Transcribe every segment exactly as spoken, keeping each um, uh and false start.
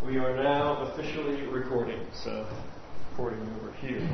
We are now officially recording, so recording over here.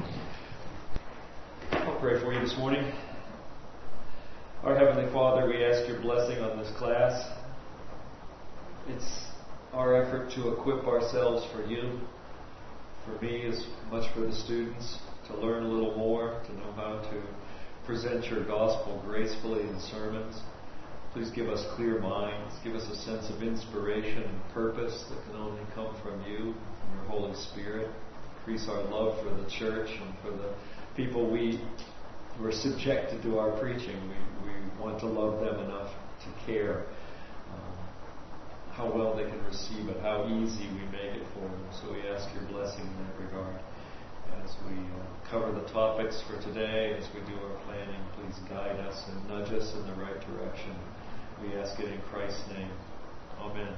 I'll pray for you this morning. Our Heavenly Father, we ask your blessing on this class. It's our effort to equip ourselves for you, for me as much for the students, to learn a little more, to know how to present your gospel gracefully in sermons. Please give us clear minds, give us a sense of inspiration and purpose that can only come from you, from your Holy Spirit. Increase our love for the church and for the people we were subjected to our preaching. We, we want to love them enough to care um, how well they can receive it, how easy we make it for them. So we ask your blessing in that regard. As we uh, cover the topics for today, as we do our planning, please guide us and nudge us in the right direction. We ask it in Christ's name. Amen.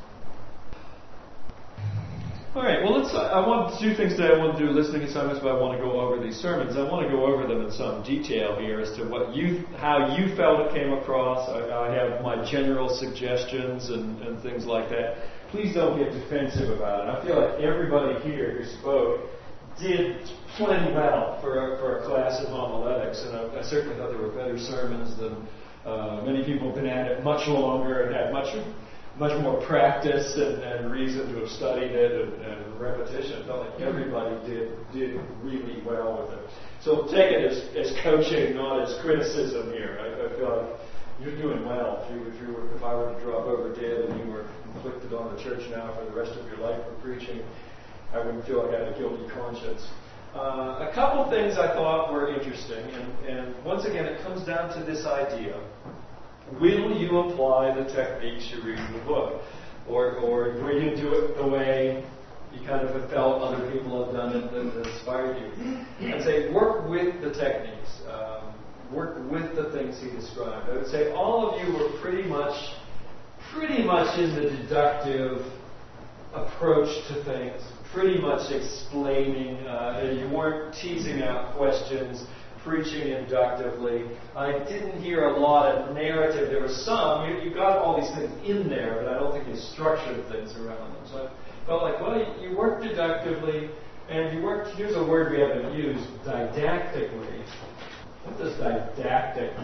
All right, well, let's. Uh, I want two things today. I want to do listening assignments, but I want to go over these sermons. I want to go over them in some detail here as to what you, how you felt it came across. I, I have my general suggestions and, and things like that. Please don't get defensive about it. I feel like everybody here who spoke did plenty well for a, for a class of homiletics, and I, I certainly thought there were better sermons than uh, many people have been at it much longer and had much much more practice and, and reason to have studied it and, and repetition. I felt like everybody did did really well with it. So take it as, as coaching, not as criticism here. I, I feel like you're doing well. If, you, if, you were, if I were to drop over dead and you were inflicted on the church now for the rest of your life for preaching, I wouldn't feel like I had a guilty conscience. Uh, a couple things I thought were interesting, and, and once again, it comes down to this idea. Will you apply the techniques you read in the book? Or, or will you do it the way you kind of have felt other people have done it that inspired you? I'd say work with the techniques. Um, work with the things he described. I would say all of you were pretty much, pretty much in the deductive approach to things. Pretty much explaining, uh, you weren't teasing out questions, preaching inductively. I didn't hear a lot of narrative. There was some, you, you got all these things in there, but I don't think you structured things around them. So I felt like, well, you, you worked deductively, and you worked, here's a word we haven't used, didactically. What does didactic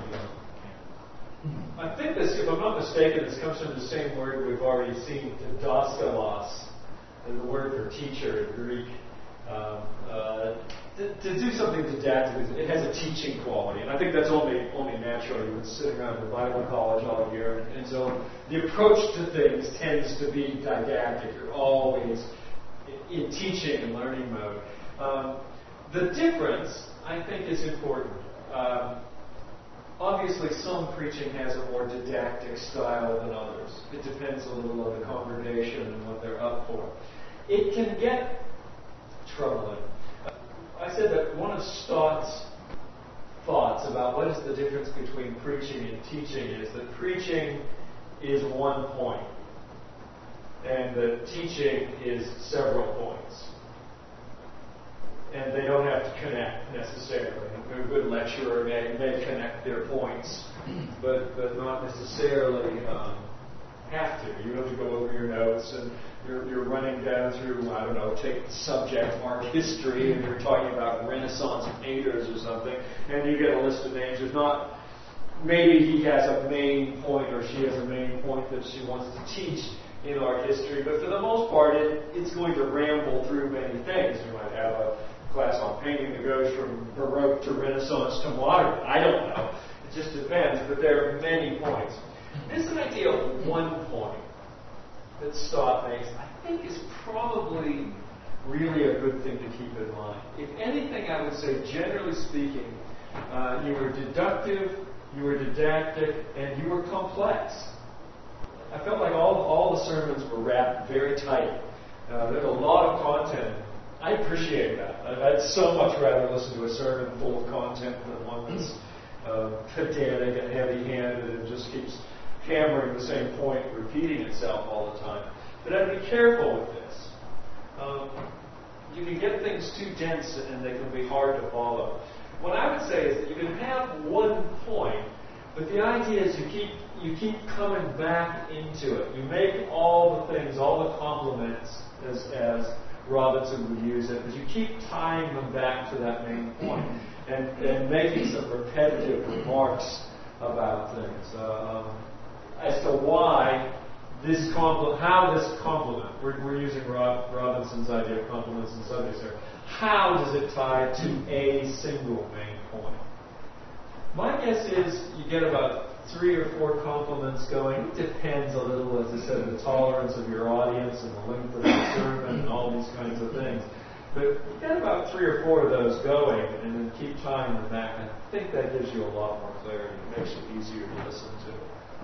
mean? I think this, if I'm not mistaken, this comes from the same word we've already seen, didaskalos. And the word for teacher in Greek, um, uh, to, to do something didactic, it has a teaching quality, and I think that's only only natural. You've been sitting around in Bible college all year, and, and so the approach to things tends to be didactic. You're always in teaching and learning mode. Um, the difference, I think, is important. Um, Obviously, some preaching has a more didactic style than others. It depends a little on the congregation and what they're up for. It can get troubling. I said that one of Stott's thoughts about what is the difference between preaching and teaching is that preaching is one point, and that teaching is several points. And they don't have to connect necessarily. A good lecturer may, may connect their points, but, but not necessarily um, have to. You have to go over your notes, and you're, you're running down through, I don't know, take the subject, art history, and you're talking about Renaissance painters or something, and you get a list of names. There's not, maybe he has a main point or she has a main point that she wants to teach in art history, but for the most part, it, it's going to ramble through many things. You might have a class on painting that goes from Baroque to Renaissance to modern. I don't know. It just depends, but there are many points. This idea of one point that Stott makes, I think, is probably really a good thing to keep in mind. If anything, I would say, generally speaking, uh, you were deductive, you were didactic, and you were complex. I felt like all, all the sermons were wrapped very tight. Uh, there's a lot of content. I appreciate that. I'd so much rather listen to a sermon full of content than one that's uh, pedantic and heavy-handed and just keeps hammering the same point, repeating itself all the time. But I'd be careful with this. Um, you can get things too dense and they can be hard to follow. What I would say is that you can have one point, but the idea is you keep you keep coming back into it. You make all the things, all the compliments, as, as Robinson would use it, but you keep tying them back to that main point and, and making some repetitive remarks about things um, as to why this compliment, how this compliment, we're, we're using Rob, Robinson's idea of compliments and subjects here, how does it tie to a single main point? My guess is you get about three or four compliments going. It depends a little, as I said, the tolerance of your audience and the length of the sermon and all these kinds of things. But you get about three or four of those going and then keep tying them back. I think that gives you a lot more clarity. It makes it easier to listen to.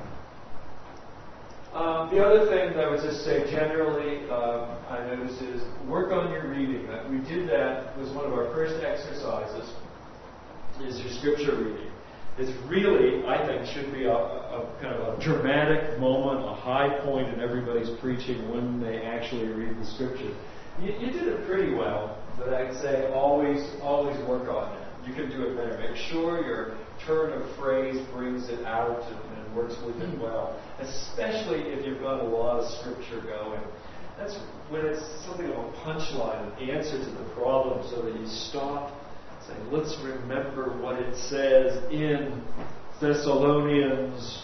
Um, the other thing that I would just say generally, um, I noticed is work on your reading. That we did that was one of our first exercises. Is your scripture reading? It's really, I think, should be a, a, a kind of a dramatic moment, a high point in everybody's preaching when they actually read the scriptures. You, you did it pretty well, but I'd say always, always work on it. You can do it better. Make sure your turn of phrase brings it out and, and works with it well, especially if you've got a lot of scripture going. That's when it's something of a punchline, an answer to the problem, so that you stop saying, let's remember what it says in Thessalonians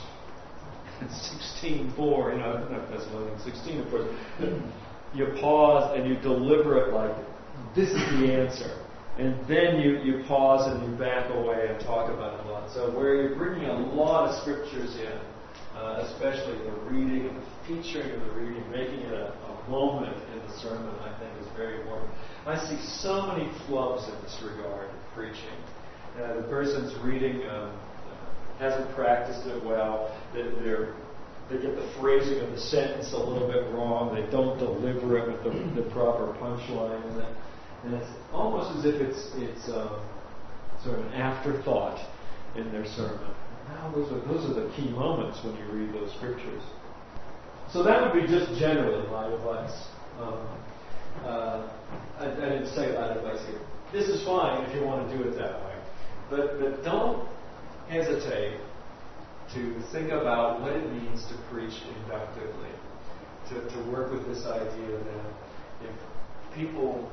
sixteen four. You know, not Thessalonians sixteen, of course. You pause and you deliver it like, this is the answer. And then you, you pause and you back away and talk about it a lot. So where you're bringing a lot of scriptures in, uh, especially the reading and the featuring of the reading, making it a, a moment in the sermon, I think is very important. I see so many flubs in this regard of preaching. Uh, the person's reading um, hasn't practiced it well. They're, they get the phrasing of the sentence a little bit wrong. They don't deliver it with the, the proper punchline. And, that, and it's almost as if it's it's um, sort of an afterthought in their sermon. Now, those are, those are the key moments when you read those scriptures. So that would be just generally my advice. Um, uh, I, I didn't say that advice here. This is fine if you want to do it that way. But, but don't hesitate to think about what it means to preach inductively, to, to work with this idea that if people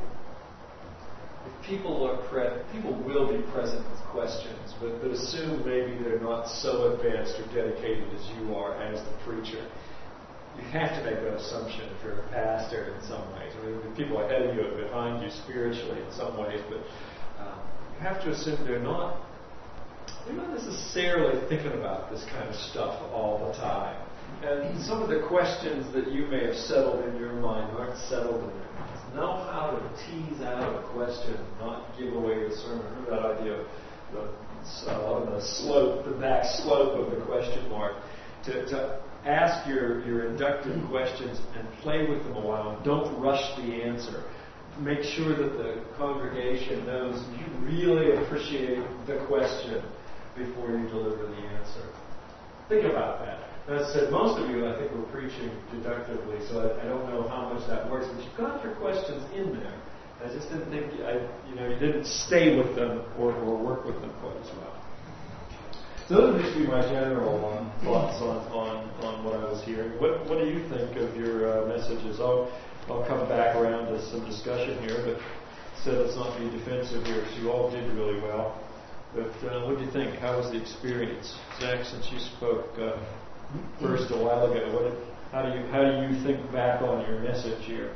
if people are pre- people will be present with questions, but, but assume maybe they're not so advanced or dedicated as you are as the preacher. You have to make that assumption if you're a pastor in some ways. I mean, people ahead of you and behind you spiritually in some ways, but um, you have to assume they're not They're not necessarily thinking about this kind of stuff all the time. And some of the questions that you may have settled in your mind aren't settled in there. Know how to tease out a question, not give away the sermon. Remember that idea of the, uh, the slope, the back slope of the question mark. To, to ask your, your inductive questions and play with them a while. And don't rush the answer. Make sure that the congregation knows you really appreciate the question before you deliver the answer. Think about that. As I said, most of you, I think, were preaching deductively, so I, I don't know how much that works, but you've got your questions in there. I just didn't think, I, you know, you didn't stay with them or, or work with them quite as well. So those would just be my general um, thoughts on, on, on what I was hearing. What, what do you think of your uh, messages? I'll, I'll come back around to some discussion here, but said let's not be defensive here, because you all did really well. But uh, what do you think? How was the experience? Zach, since you spoke uh, first a while ago, what did, how do you how do you think back on your message here?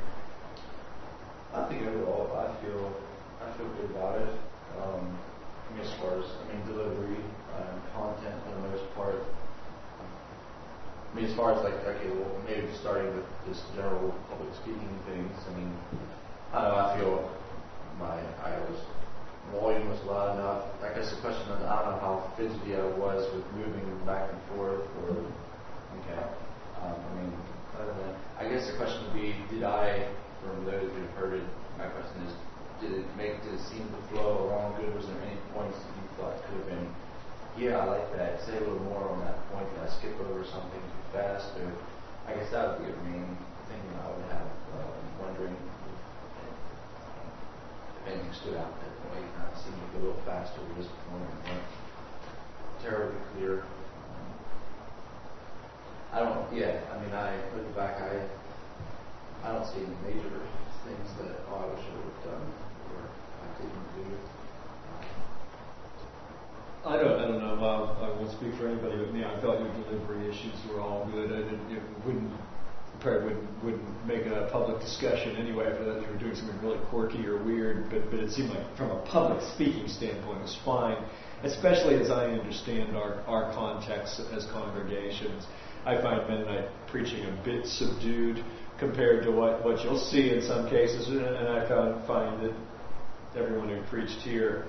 I think overall, I feel I feel good about it. Um, I mean, as far as I mean delivery and content for the most part. I mean, as far as like okay, well, maybe starting with this general public speaking things. I mean, I don't know. I feel my I was. volume was loud enough. I guess the question is, I don't know how fidgety I was with moving back and forth, or okay. Um, I mean, other than that, I guess the question would be, did I, from those who've heard it, my question is, did it make, did it seem to flow along good? Was there any points that you thought could have been, yeah, I like that. Say a little more on that point. Did I skip over something too fast? Or I guess that would be a main thing that I would have uh, wondering. Anything stood out that way, kind of seemed to go a little faster with this point, weren't terribly clear. Um, I don't. Yeah, I mean, I looking back, I I don't see any major things that oh, I wish I would have done or I didn't do. I don't, I don't know. Uh, I won't speak for anybody but me. I felt your delivery issues were all good. I didn't, it wouldn't, probably wouldn't, wouldn't make a public discussion anyway. I thought you were doing something really quirky or weird, but, but it seemed like from a public speaking standpoint, it was fine. Especially as I understand our, our context as congregations. I find Mennonite preaching a bit subdued compared to what, what you'll see in some cases, and I found, find that everyone who preached here,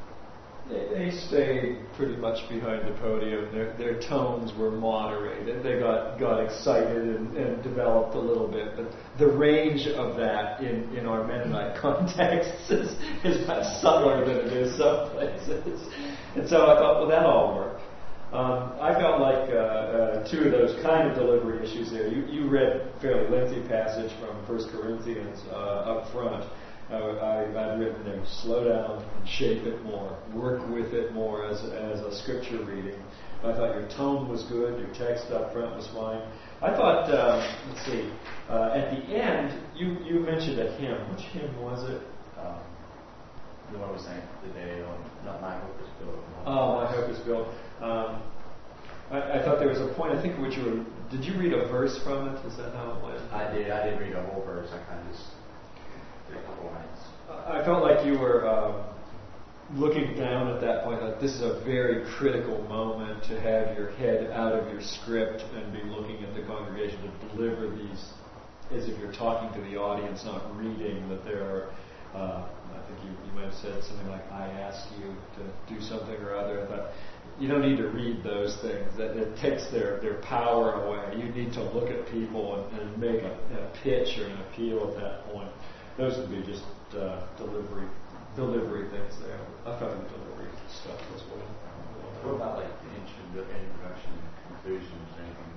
they, they stayed pretty much behind the podium. Their, their tones were moderated. They got, got excited and, and developed a little bit, but the range of that in, in our Mennonite context is, is much subtler than it is some places. And so I thought, well, that all worked. Um, I felt like uh, uh, two of those kind of delivery issues there. You, you read a fairly lengthy passage from First Corinthians uh, up front. Uh, I, I'd written there, slow down and shape it more, work with it more as, as a scripture reading. I thought your tone was good, your text up front was fine. I thought, uh, let's see, uh, at the end, you, you mentioned a hymn. Which hymn was it? Um, the one we sang today on Not My Hope Is Built. Oh, My Hope Is Built. Um, I, I thought there was a point, I think, which you were, did you read a verse from it? Is that how it went? I did. I did read a whole verse. I kind of just did a couple lines. I felt like you were um, looking down at that point, like this is a very critical moment to have your head out of your script and be looking at the congregation to deliver these as if you're talking to the audience, not reading, that there are, uh, I think you, you might have said something like, I ask you to do something or other. I thought, you don't need to read those things. That it takes their, their power away. You need to look at people and, and make a, a pitch or an appeal at that point. Those would be just uh, delivery delivery things there. I found the delivery stuff as well. What about like the introduction and conclusions or anything?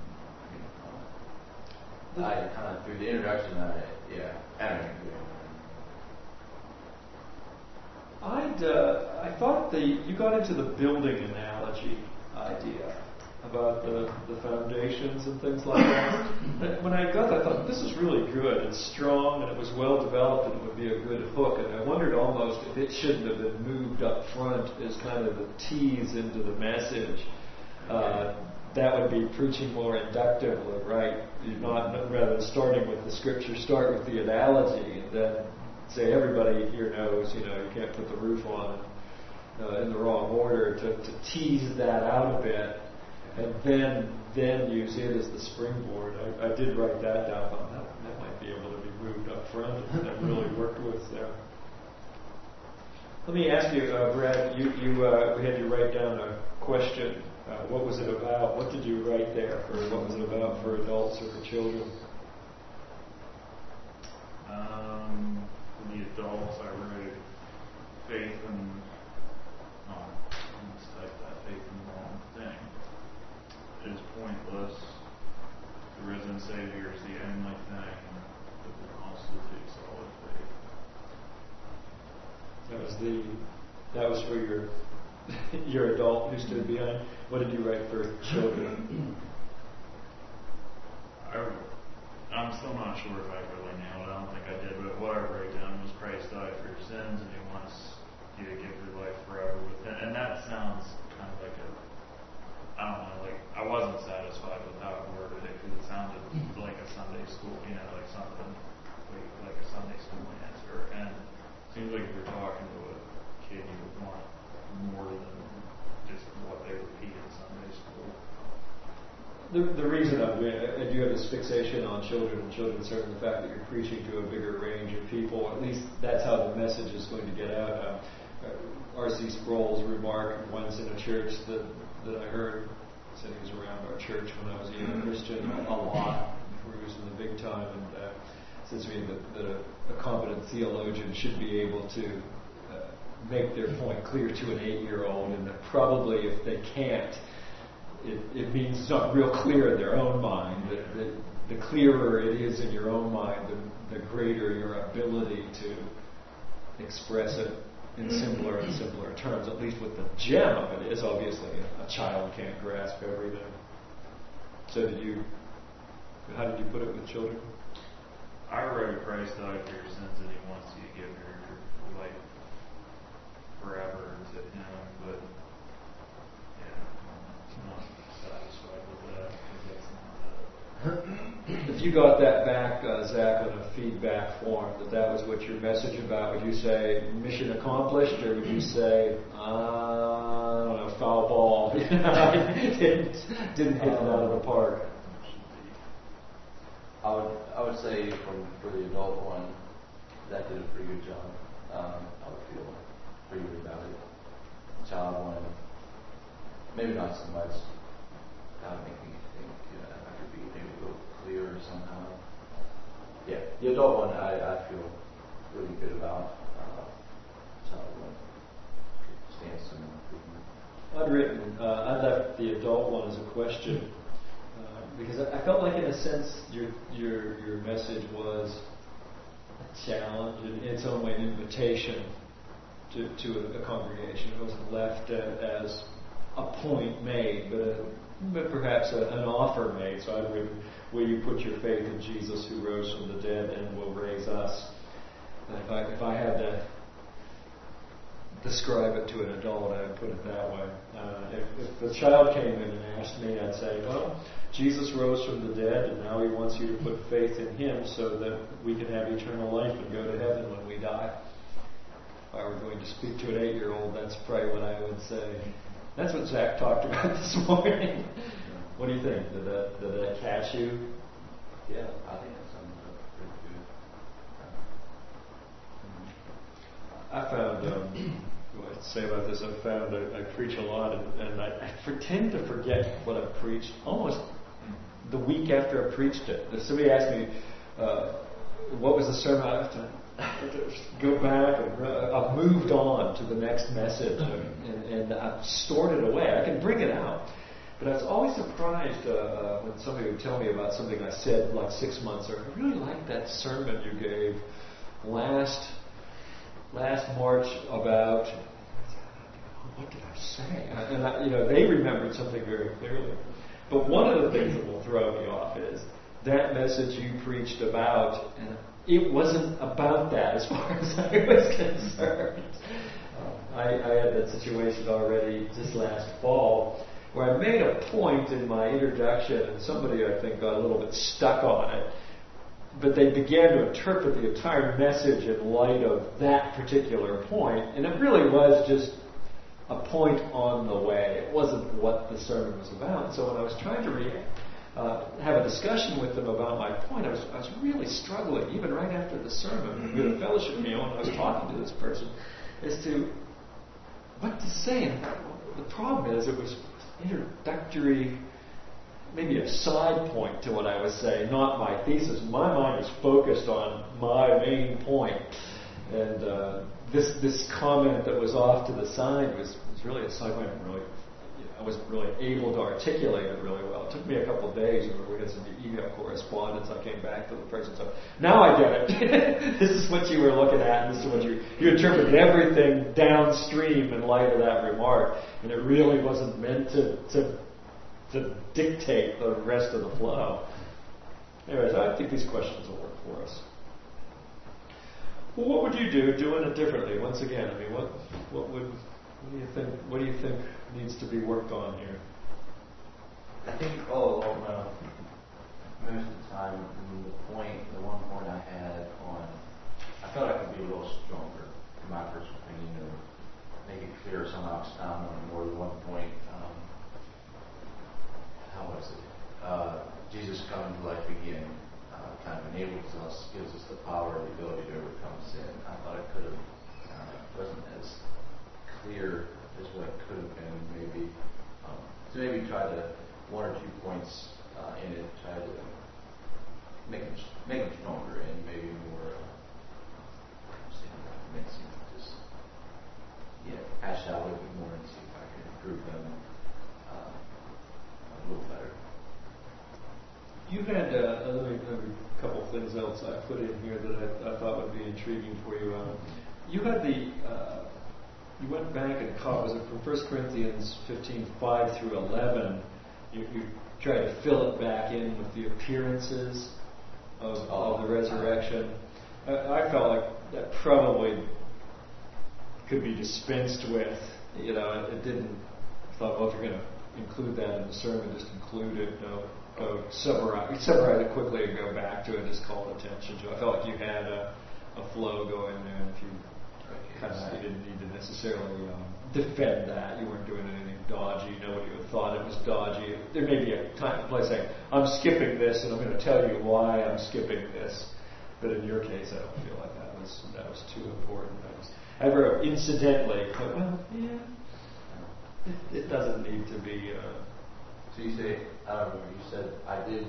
I, mean, I kind of through the introduction, I, yeah, I don't know. I'd, uh, I thought the you got into the building analogy idea about the, the foundations and things like that. When I got that, I thought, this is really good. It's strong and it was well developed and it would be a good hook. And I wondered almost if it shouldn't have been moved up front as kind of the tease into the message. Uh, that would be preaching more inductively, right? You're not, rather than starting with the scripture, start with the analogy and then say everybody here knows, you know, you can't put the roof on uh, in the wrong order, to, to tease that out a bit, and then then use it as the springboard. I, I did write that down. I thought that, that might be able to be moved up front, and that really worked with there. Let me ask you, uh, Brad. You, you uh, we had you write down a question. Uh, what was it about? What did you write there? For what was it about for adults or for children? Um, for the adults, I wrote faith and um, let's type that faith in the wrong thing. It is pointless. The risen Savior is the only thing that will constitute solid faith. That was the. That was for your your adult who stood behind. What did you write for children? I, I'm still not sure if I really nailed it. I don't think I did, but what I wrote down was Christ died for your sins and He wants you to give your life forever with Him. And that sounds kind of like a, I don't know, like I wasn't satisfied with how it worded it because it sounded like a Sunday school, you know, like something like, like a Sunday school answer. And it seems like if you're talking to a kid, you would want more than just what they repeat in Sunday school. The, the reason I, I do have this fixation on children and children, certainly the fact that you're preaching to a bigger range of people, at least that's how the message is going to get out. Uh, uh, R C Sproul's remark once in a church that, that I heard, said he was around our church when I was a young Christian a lot, before he was in the big time, and uh, says to me that, that a, a competent theologian should be able to uh, make their point clear to an eight-year-old, and that probably if they can't, It, it means it's not real clear in their own mind. That, that the clearer it is in your own mind, the, the greater your ability to express it in simpler and simpler terms. At least with the gem of it is, obviously, a child can't grasp everything. So did you, how did you put it with children? I wrote Christ died for your sins and he wants you to give your life forever to him, but yeah, I'm not satisfied with that because that's not it. If you got that back, uh, Zach, on a feedback form, that that was what your message about, would you say mission accomplished, or would you say, uh, I don't know, foul ball, didn't, didn't hit it out of the park? I would I would say for for the adult one, that did a pretty good job. Um, I would feel pretty good about it. Child one, maybe not so much. That would make me think uh, I could be maybe a little clearer somehow. Yeah, the adult one I, I feel really good about. Uh, child one stands some improvement. I'd written, uh, I left the adult one as a question. Because I felt like, in a sense, your your your message was a challenge, in its own way, an invitation to, to a, a congregation. It wasn't left uh, as a point made, but a, but perhaps a, an offer made. So I'd written, will you put your faith in Jesus who rose from the dead and will raise us? And if I if I had to describe it to an adult, I would put it that way. Uh, if, if the child came in and asked me, I'd say, well, Jesus rose from the dead, and now he wants you to put faith in him so that we can have eternal life and go to heaven when we die. If I were going to speak to an eight-year-old, that's probably what I would say. That's what Zach talked about this morning. What do you think? Did that, did that catch you? Yeah, I think that sounds pretty good. I found, um, what I'd say about this, I found I, I preach a lot, and, and I, I pretend to forget what I've preached almost the week after I preached it. If somebody asked me, uh, what was the sermon, I have to, I have to go back, and uh, I've moved on to the next message, and, and, and I've stored it away. I can bring it out. But I was always surprised uh, uh, when somebody would tell me about something I said like six months ago. I really liked that sermon you gave last last March about, what did I say? And I, you know, they remembered something very clearly. But one of the things that will throw me off is that message you preached about, and it wasn't about that as far as I was concerned. Uh, I, I had that situation already just last fall, where I made a point in my introduction, and somebody, I think, got a little bit stuck on it. But they began to interpret the entire message in light of that particular point, and it really was just a point on the way. It wasn't what the sermon was about. So when I was trying to re- uh, have a discussion with them about my point, I was, I was really struggling, even right after the sermon. We had a fellowship meal, and I was talking to this person as to what to say. And the problem is, it was introductory, maybe a side point to what I was saying, not my thesis. My mind was focused on my main point. And uh, this this comment that was off to the side was, was really a side point. Really, I wasn't really able to articulate it really well. It took me a couple of days. We had some email correspondence. I came back to the person. So now I get it. This is what you were looking at. And this is what you you interpreted everything downstream in light of that remark, and it really wasn't meant to to to dictate the rest of the flow. Anyways, I think these questions will work for us. Well, what would you do doing it differently? Once again, I mean, what what would what do you think what do you think needs to be worked on here? I think all along, uh, most of the time, I mean, the point, the one point I had on, I felt I could be a little stronger, in my personal opinion, or make it clear somehow expound on more than one point. Um, how was it? Uh, Jesus coming to life again. Kind of enables us, gives us the power, the ability to overcome sin. I thought it could have, uh, wasn't as clear as what it could have been. Maybe, um, so maybe try to one or two points uh, in it, try to make them make them stronger and maybe more. Uh, convincing. Just yeah, hash out a little bit more and see if I can improve them uh, a little better. You had uh, let me, let me, a couple of things else I put in here that I, I thought would be intriguing for you. Um, you had the uh, you went back and caught, was it from First Corinthians fifteen five through eleven? You, you try to fill it back in with the appearances of, of the resurrection. I, I felt like that probably could be dispensed with. You know, it, it didn't. I thought, well, if you're going to include that in the sermon, just include it. Don't go summarize, summarize it quickly and go back to it. Just call attention to it. I felt like you had a, a flow going there. And if you kind of, you didn't need to necessarily um, defend that. You weren't doing anything dodgy. Nobody would have thought it was dodgy. There may be a time and place saying, I'm skipping this, and I'm going to tell you why I'm skipping this. But in your case, I don't feel like that was that was too important. I was ever incidentally, but well, yeah, it, it doesn't need to be. Uh, So you say, I don't remember, you said, I did,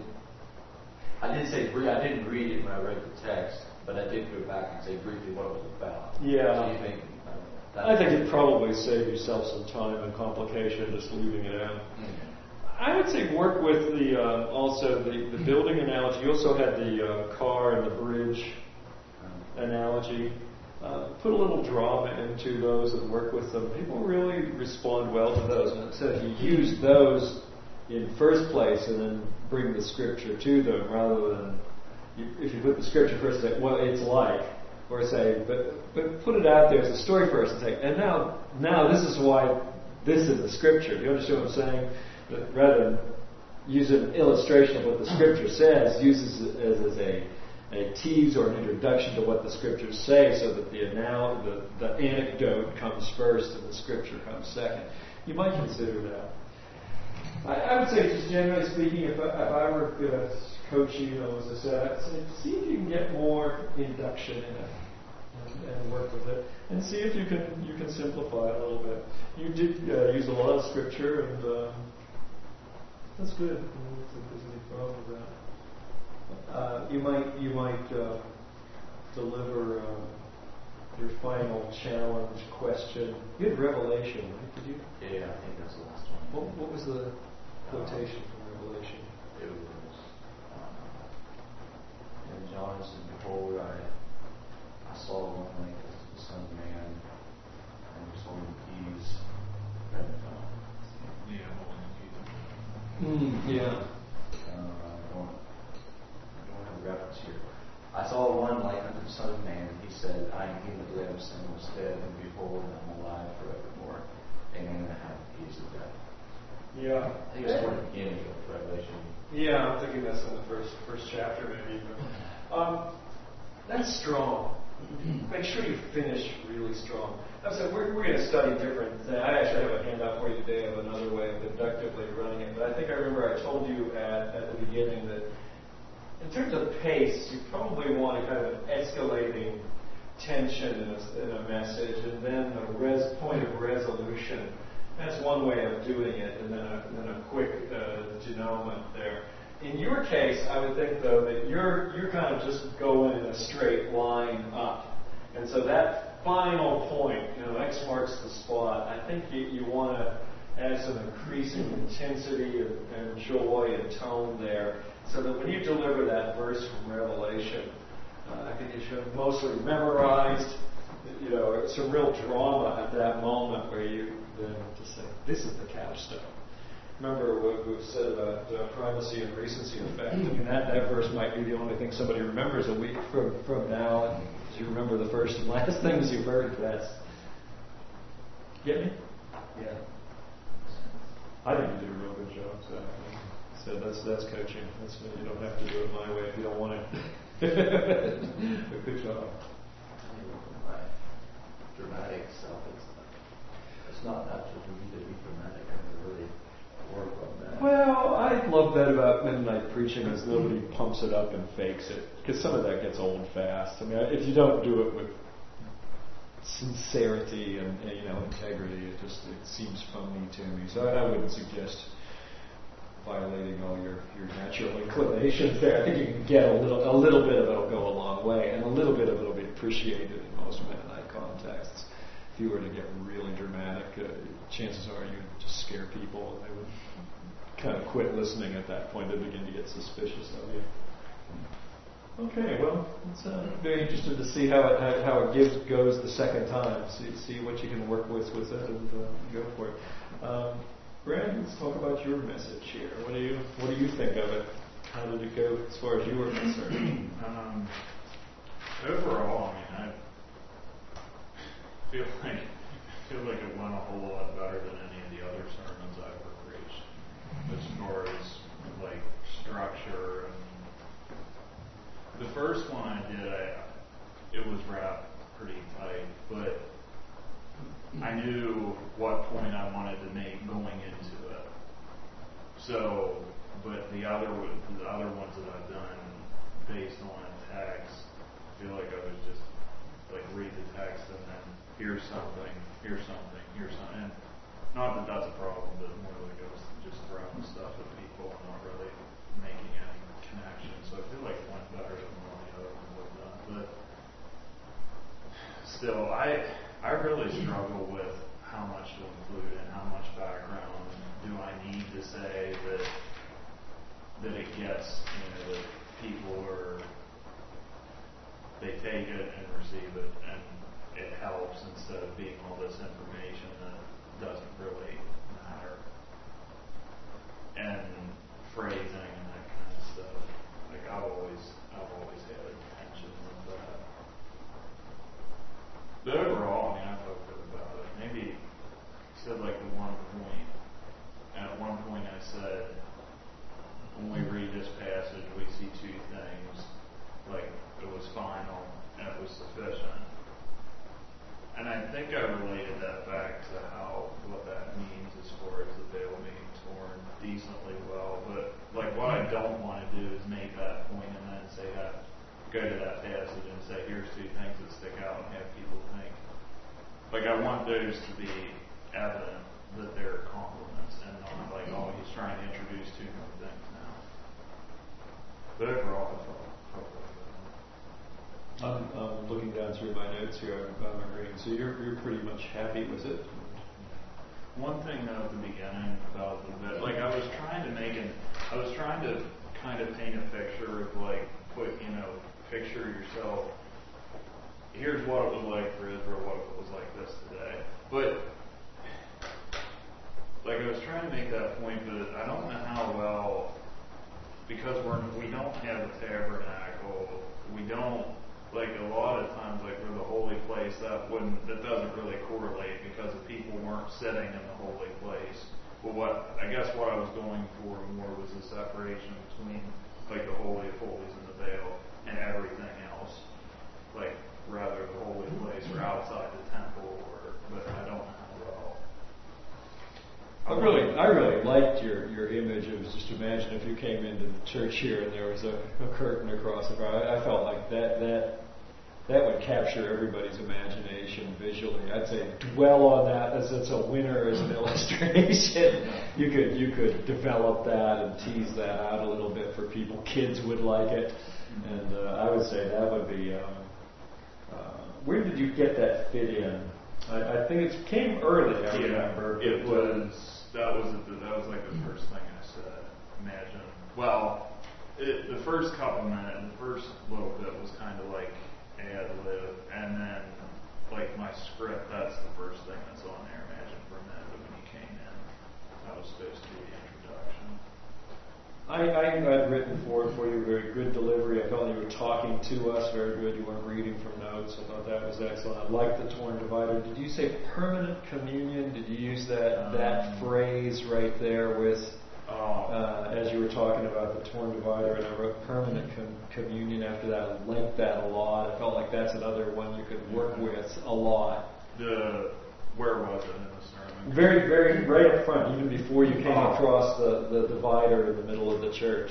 I did say, I didn't read it when I read the text, but I did go back and say briefly what it was about. Yeah. So you think, uh, I think it'd probably save yourself some time and complication just leaving it out. Mm-hmm. I would say work with the uh, also the, the building analogy. You also had the uh, car and the bridge analogy. Uh, put a little drama into those and work with them. People really respond well to those. And so if you use those in first place and then bring the scripture to them, rather than you, if you put the scripture first and say, well, it's like, or say, but but put it out there as a story first and say, and now now this is why this is the scripture. Do you understand what I'm saying? But rather than use an illustration of what the scripture says, uses it as, as a a tease or an introduction to what the scriptures say, so that the anal- the, the anecdote comes first and the scripture comes second. You might consider that. I, I would say, just generally speaking, if I, if I were going to coach you, you know, as I said, I'd say, see if you can get more induction in it and, and work with it, and see if you can you can simplify it a little bit. You did uh, use a lot of scripture, and um, that's good. I don't think there's any problem with that. Uh, you might you might uh, deliver uh, your final challenge question. You had Revelation, right? Did you? Yeah, I think that's the last one. What, what was the quotation from Revelation? It was, um, and John said, "Behold, I, I saw one like as the Son of Man, and was holding the keys." And, uh, Yeah, holding the keys. Mm, yeah. uh, I don't, I don't have a reference here. I saw one like unto the Son of Man, and he said, "I am he that lives and was dead, and behold, I am alive forevermore. And I have the keys of death." Yeah. I think it's toward the beginning of Revelation. Yeah, I'm thinking that's in the first first chapter maybe. But, um, that's strong. Make sure you finish really strong. I said we're, we're going to study different. I actually have a handout for you today of another way of inductively running it. But I think I remember I told you at, at the beginning that in terms of pace, you probably want a kind of an escalating tension in a, in a message, and then a res, point of resolution. That's one way of doing it, and then a, then a quick uh, denouement there. In your case, I would think, though, that you're you're kind of just going in a straight line up. And so that final point, you know, X marks the spot, I think you, you want to add some increasing intensity and, and joy and tone there, so that when you deliver that verse from Revelation, uh, I think it should have mostly memorized, you know, some real drama at that moment where you then just say, this is the capstone. Remember what we've said about uh, primacy and recency effect. I mean, that, that verse might be the only thing somebody remembers a week from, from now, and you remember the first and last things you've heard. That's get me? Yeah. I think you did a real good job. So, so that's that's coaching. That's you don't have to do it my way if you don't want it. But good job. My dramatic self, it's, it's not natural for me to be dramatic. I have to really work on that. Well, I love that about midnight preaching is nobody pumps it up and fakes it, because some of that gets old fast. I mean, if you don't do it with sincerity and, and you know integrity, it just it seems phony to me. So I, I wouldn't suggest violating all your, your natural inclinations there. I think you can get a little a little bit of it will go a long way, and a little bit of it will be appreciated in most midnight contexts. If you were to get really dramatic, uh, chances are you would just scare people, and they would kind of quit listening at that point. They'd begin to get suspicious of you. Okay, well, it's uh, very interested to see how it how, how it gives goes the second time. See see what you can work with with it, and uh, go for it. Um, Brad, let's talk about your message here. What do you What do you think of it? How did it go as far as you were concerned? um, overall, I mean, I feel like I feel like it went a whole lot better than any of the other sermons I've ever preached, as far as like structure. And the first one I did, I it was wrapped pretty tight, but I knew what point I wanted to make going into it. So, but the other the other ones that I've done based on text, I feel like I was just like read the text and then here's something, here's something, here's something. And not that that's a problem, but more like I was just throwing stuff at people and not really making any connection. So I feel like it went better than all the other ones I've done. But still, I I really struggle with how much to include and how much background do I need to say that that it gets, you know, that people are, they take it and receive it and it helps instead of being all this information that doesn't really matter. And phrasing and that kind of stuff. Like I've always I've always had a tension with that. But overall, I mean, I felt good about it. Maybe I said like the one point, at one point I said, when we read this passage, we see two things. Like, it was final and it was sufficient. And I think I related that back to how, what that means as far as the veil being torn decently well. But, like, what I don't want to do is make that point and then say that, go to that passage and say, here's two things that stick out and have people think. Like, I want those to be evident that they're complements and not like, oh, he's trying to introduce two more things now. But overall, I felt, felt really good. I'm, I'm looking down through my notes here. I'm, I'm agreeing. So you're you're pretty much happy with it. One thing though at the beginning about the bit, like I was trying to make an, I was trying to kind of paint a picture of like, put you know, picture yourself. Here's what it was like for Israel, what it was like this today. But like I was trying to make that point, but I don't know how well, because we're we don't have a tabernacle, we don't, like a lot of times, like for the holy place, that wouldn't, that doesn't really correlate because the people weren't sitting in the holy place. But what I guess what I was going for more was the separation between like the holy of holies and the veil and everything else, like rather the holy place or outside the temple, or but I don't know how well. I really, I really liked your, your image of just imagine if you came into the church here and there was a, a curtain across the front. I, I felt like that that that would capture everybody's imagination visually. I'd say dwell on that as it's a winner as an illustration. You could you could develop that and tease that out a little bit for people. Kids would like it, and uh, I would say that would be. Um, uh, where did you get that fit in? I, I think it came early. I yeah, remember. It was. That was the, that was like the first thing I said. Imagine. Well, it, the first couple minutes, the first little bit was kind of like ad lib, and then like my script. That's the first thing that's on there. Imagine for a minute when he came in, that was supposed to be the introduction. I, I had written forward for you very good delivery. I felt you were talking to us very good. You weren't reading from notes. I thought that was excellent. I liked the torn divider. Did you say permanent communion? Did you use that um, that phrase right there with oh. uh, as you were talking about the torn divider? And I wrote permanent com- communion after that. I liked that a lot. I felt like that's another one you could work with a lot. The where was it in the sermon? Very, very, right up front, even before you came oh. across the, the divider in the middle of the church.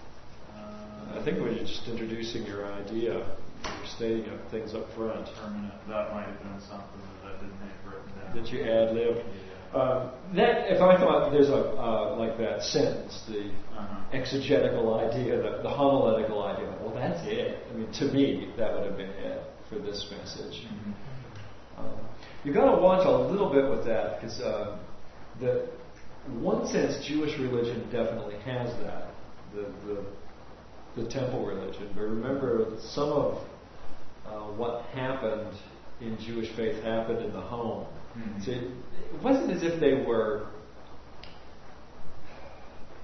Uh, I think when you're just introducing your idea, you're stating things up front. Permanent. That might have been something that I didn't have written down. That you ad lib. Yeah. Um, that if I thought there's a uh, like that sentence, the uh-huh. exegetical idea, the, the homiletical idea. Well, that's it. I mean, to me, that would have been it for this message. Mm-hmm. Um, You've got to watch a little bit with that because, uh, the, in one sense, Jewish religion definitely has that, the the, the temple religion. But remember, some of uh, what happened in Jewish faith happened in the home. Mm-hmm. So it, it wasn't as if they were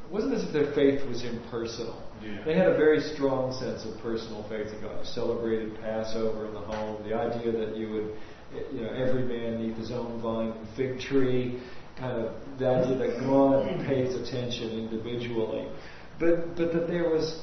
it wasn't as if their faith was impersonal. Yeah. They had a very strong sense of personal faith in God. You celebrated Passover in the home. The idea that you would, you know, every man neath his own vine and fig tree, kind of the idea that God pays attention individually. But but that there was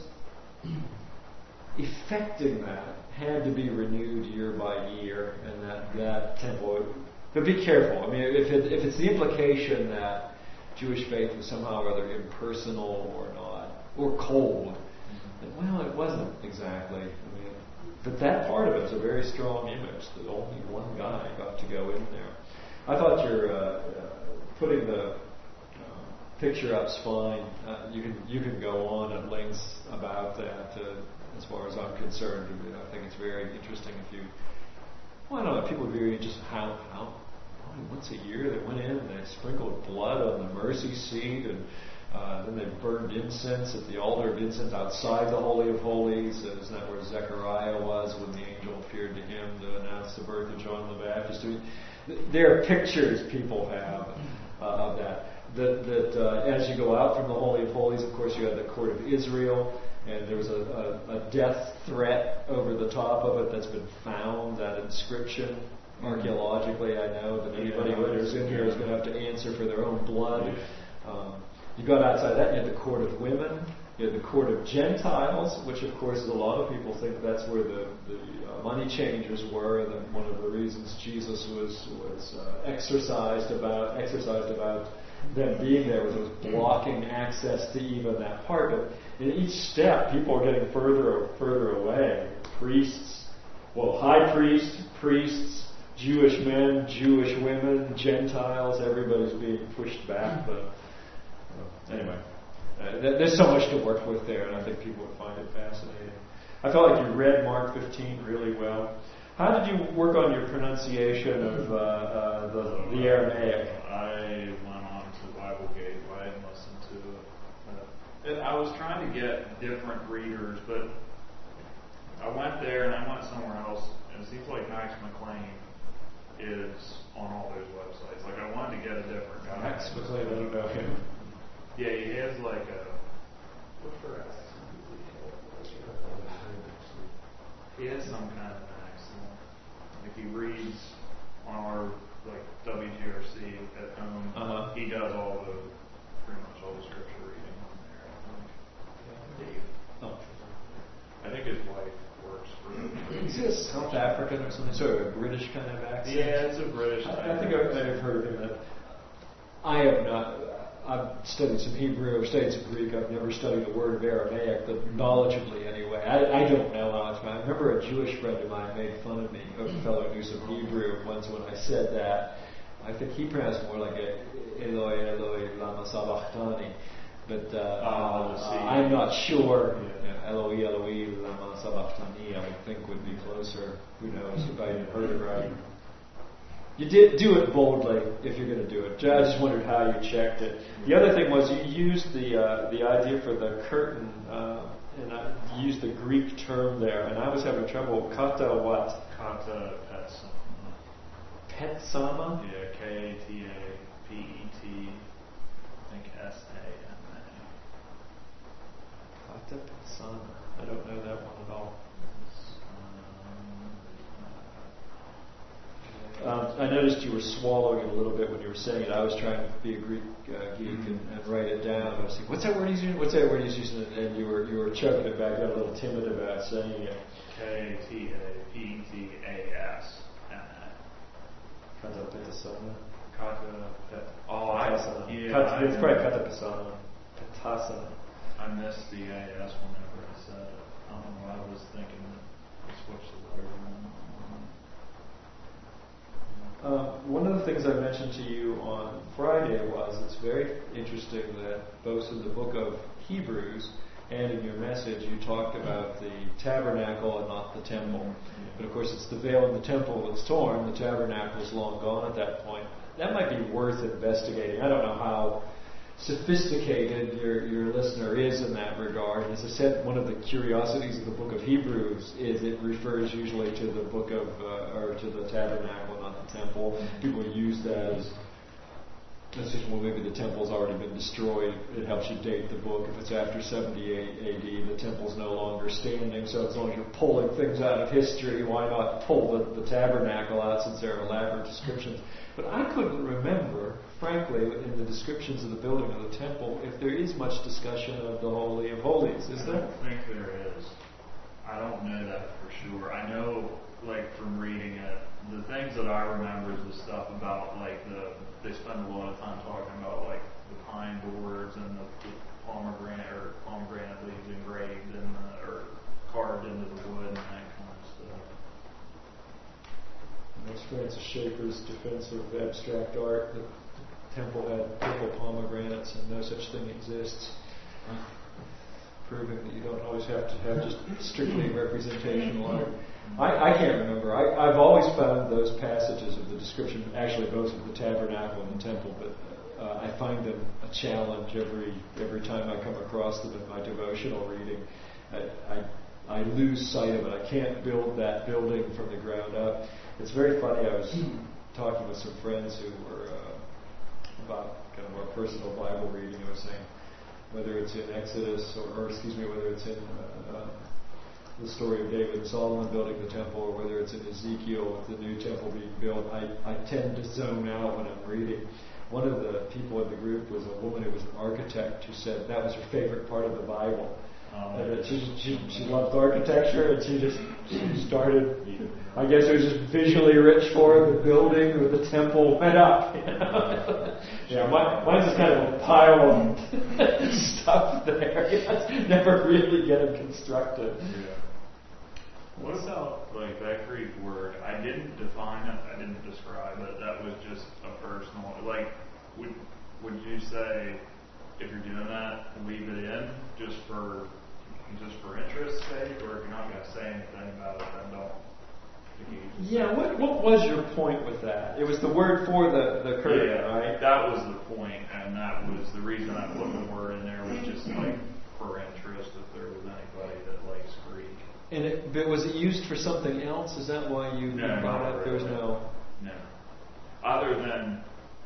effecting that had to be renewed year by year, and that that temple. But be careful. I mean, if it, if it's the implication that Jewish faith was somehow or other impersonal or not, or cold, then, well, it wasn't exactly. I mean, but that part of it's a very strong image that only one guy got to go in there. I thought your uh, uh, putting the uh, picture up's fine. Uh, you can you can go on at lengths about that. Uh, as far as I'm concerned, I think it's very interesting. If you, well, I don't know, people are very interested how how once a year they went in and they sprinkled blood on the mercy seat, and uh, then they burned incense at the altar of incense outside the Holy of Holies. Isn't that where Zechariah was when the angel appeared to him to announce the birth of John the Baptist? I mean, there are pictures people have uh, of that. That, that uh, as you go out from the Holy of Holies, of course, you have the court of Israel, and there was a, a, a death threat over the top of it that's been found, that inscription. Archaeologically, I know that anybody who's in here is going to have to answer for their own blood. Um, you got outside that, you had the court of women, you had the court of Gentiles, which of course a lot of people think that's where the, the uh, money changers were, and that one of the reasons Jesus was was uh, exercised about exercised about them being there was it was blocking access to even that part. But in each step, people are getting further and further away. Priests, well, high priest, priests, Jewish men, Jewish women, Gentiles, everybody's being pushed back. But uh, anyway, uh, th- there's so much to work with there, and I think people would find it fascinating. I felt like you read Mark fifteen really well. How did you work on your pronunciation of uh, uh, the, the Aramaic? I went on to Bible Gateway and listened to it. I was trying to get different readers, but I went there and I went somewhere else, and it seems like Max McLean is on all those websites. Like, I wanted to get a different guy. Max McLean, I don't know him. Yeah, he has like a. He has some kind of an accent. Like, he reads on our like W G R C at home. Uh-huh. He does all the pretty much all the scripture reading on there. Dave. Oh. I think his wife works for him. Is he a South African or something? Sort of a British kind of accent? Yeah, it's a British. I, I think I, I've heard of him. That I have not. I've studied some Hebrew, I've studied some Greek. I've never studied a word of Aramaic, but knowledgeably anyway. I, I don't know how it's. I remember a Jewish friend of mine made fun of me, a fellow who knew some Hebrew, once when I said that. I think he pronounced more like a Eloi, Eloi, lama sabachthani. But uh, oh, uh, I'm not sure. Yeah. Yeah, Eloi, Eloi, lama sabachthani, I would think would be closer. Who knows if I even heard it right. You did do it boldly if you're going to do it. I just wondered how you checked it. The other thing was you used the uh, the idea for the curtain, uh, and I used the Greek term there, and I was having trouble. Kata what? Kata petsama. Petsama? Yeah, K A T A P E T. I think S A M A. Kata petsama. I don't know that one at all. Um, I noticed you were swallowing it a little bit when you were saying it. I was trying to be a Greek uh, geek and, and write it down. I was like, "What's that word he's using? What's that word he's using?" And you were you were choking it back, got a little timid about saying it. K T A P E T A S M A. Kata petasana. Kata pet. Oh, I yeah. Kata, it's probably kata pesana. Petasana. I missed the A S whenever I said it. I don't know. I was thinking that I switched the letter around. Uh, one of the things I mentioned to you on Friday was it's very interesting that both in the book of Hebrews and in your message you talked about the tabernacle and not the temple. Mm-hmm. But of course it's the veil in the temple that's torn. The tabernacle is long gone at that point. That might be worth investigating. I don't know how sophisticated your, your listener is in that regard. And as I said, one of the curiosities of the book of Hebrews is it refers usually to the book of, uh, or to the tabernacle, not the temple. People use that as Let's just, well, maybe the temple's already been destroyed. It helps you date the book. If it's after seventy-eight A D, the temple's no longer standing. So as long as you're pulling things out of history, why not pull the, the tabernacle out since there are elaborate descriptions? But I couldn't remember, frankly, in the descriptions of the building of the temple, if there is much discussion of the Holy of Holies. Is I there? don't think there is. I don't know that for sure. I know, like, from reading it, the things that I remember is the stuff about, like, the, they spend a lot of time talking about, like, the pine boards and the, the pomegranate or pomegranate leaves engraved in the, or carved into the wood and that kind of stuff. That's Francis Schaeffer's defense of abstract art. The temple had purple pomegranates and no such thing exists. Proving that you don't always have to have just strictly representational art. I, I can't remember. I, I've always found those passages of the description, actually both of the tabernacle and the temple, but uh, I find them a challenge every every time I come across them in my devotional reading. I, I, I lose sight of it. I can't build that building from the ground up. It's very funny. I was talking with some friends who were uh, about kind of our personal Bible reading. I was saying, whether it's in Exodus or, or excuse me, whether it's in uh, uh, the story of David and Solomon building the temple, or whether it's in Ezekiel with the new temple being built, I, I tend to zone out when I'm reading. One of the people in the group was a woman who was an architect who said that was her favorite part of the Bible. Um, and she, she, she loved architecture, and she just she started, I guess it was just visually rich for her, the building with the temple went up. You know? Yeah, mine, mine's just kind of a pile of stuff there. It's never really getting constructed. Yeah. What about, like, that Greek word? I didn't define it, I didn't describe it, that was just a personal, like, would would you say, if you're doing that, leave it in just for just for interest's sake, or if you're not going to say anything about it, then don't? Yeah, what what was your point with that? It was the word for the, the curtain, yeah, right? That was the point, and that was the reason I put the word in there, was just like for interest, if there was anybody that likes Greek. And it, but was it used for something else? Is that why you no, brought it up? There was no... No. Other than,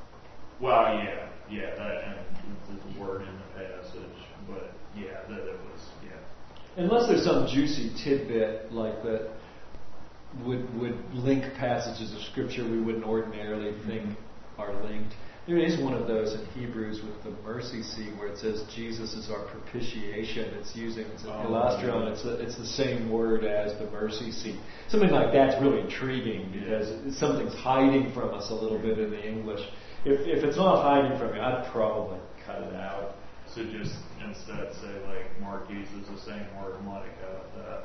well, yeah, yeah, that and the, the word in the passage, but yeah, that it was, yeah. Unless there's some juicy tidbit like that would would link passages of Scripture we wouldn't ordinarily think are linked. There is one of those in Hebrews with the mercy seat where it says Jesus is our propitiation. It's using it's an oh, ilastron. yeah. It's a, it's the same word as the mercy seat. Something like that's really intriguing because it's, something's hiding from us a little bit in the English. If if it's not hiding from you, I'd probably cut it out. So just instead say like Mark uses the same word and let it go at that.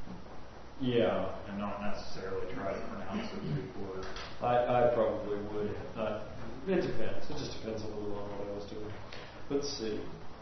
Yeah. And not necessarily try to pronounce it before. I, I probably would. Uh, it depends. It just depends a little on what I was doing. Let's see.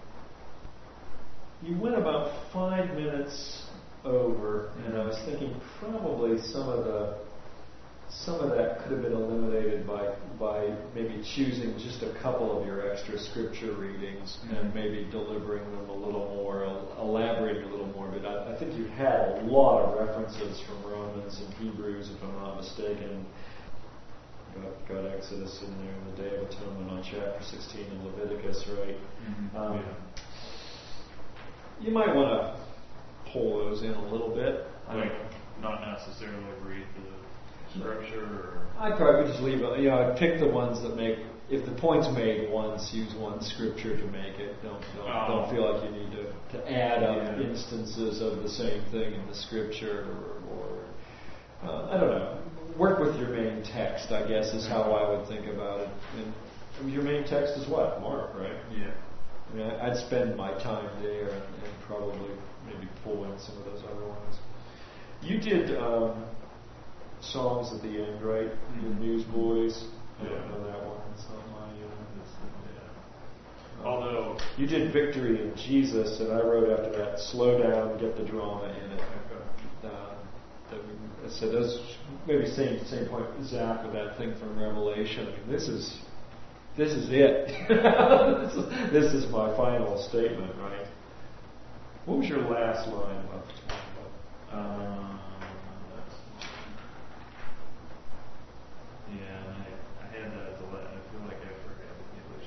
You went about five minutes over, and I was thinking probably some of the some of that could have been eliminated by by maybe choosing just a couple of your extra scripture readings mm-hmm. and maybe delivering them a little more, elaborating a little more. But I, I think you had a lot of references from Romans and Hebrews, if I'm not mistaken. Got, got Exodus in there, and the Day of Atonement on chapter sixteen in Leviticus, right? Mm-hmm. Um, yeah. You might want to pull those in a little bit. Like, not necessarily read the scripture, or I'd probably just leave it. You know, I'd pick the ones that make. If the point's made once, use one scripture to make it. Don't don't, oh. don't feel like you need to, to add up yeah. instances of the same thing in the scripture, or, or uh, I don't know. Work with your main text, I guess, is how I would think about it. And your main text is what? Mark, right? Yeah. I mean, I'd spend my time there and, and probably maybe pull in some of those other ones. You did um, songs at the end, right? Mm-hmm. The Newsboys. I Yeah. don't know that one. It's not my. Uh, it's, yeah. Um, Although you did Victory in Jesus, and I wrote after that, slow down, get the drama in it. Uh, that we, so those maybe same same point, Zach, with that thing from Revelation. I mean, this is. This is it. this, is, this is my final statement, right? What was your last line about the talk about? Um, yeah, I, I had that. I feel like I forgot to give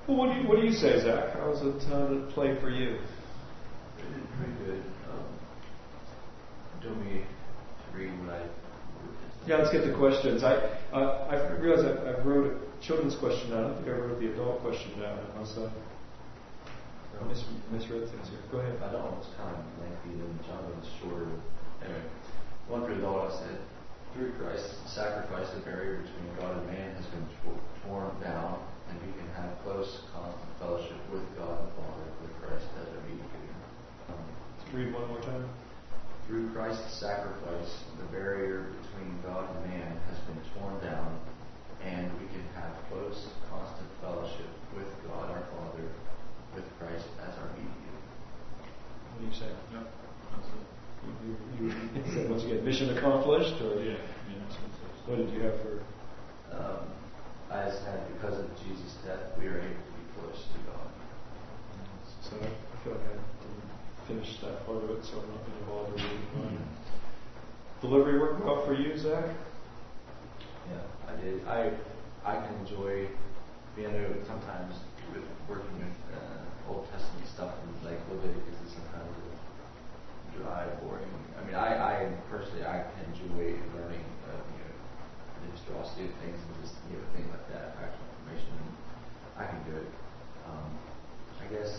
Well, what do you, what do you say, Zach? How was it uh, played for you? It did pretty good. Um, do you want me to read what I Yeah, let's get to questions. I uh, I realized I, I wrote a children's question down. I don't think I wrote the adult question down. I must have mis- misread things here. Go ahead. I don't know, it's kind of lengthy and John was shorter. Anyway, one for the adult, I said, through Christ's sacrifice, the barrier between God and man has been t- torn down, and we can have close, constant fellowship with God the Father, with Christ as our mediator. Um, Read one more time. Through Christ's sacrifice, the barrier between God and man has been torn down, and we can have close, constant fellowship with God our Father, with Christ as our mediator. What do you say? Yep, that's it. You, you, you said once again, mission accomplished, or Yeah, yeah, that's what it says. what did you have for? Um, I said, because of Jesus' death, we are able to be close to God. So I feel like I didn't finish that part of it, so I'm not going to bother reading mine. Delivery work well for you, Zach? Yeah, I did. I I can enjoy being able sometimes with working with uh, Old Testament stuff and like Leviticus is sometimes dry, boring. I mean, I, I personally I can enjoy learning uh, you know the historicity of things and just you know things like that, factual information. And I can do it. Um, I guess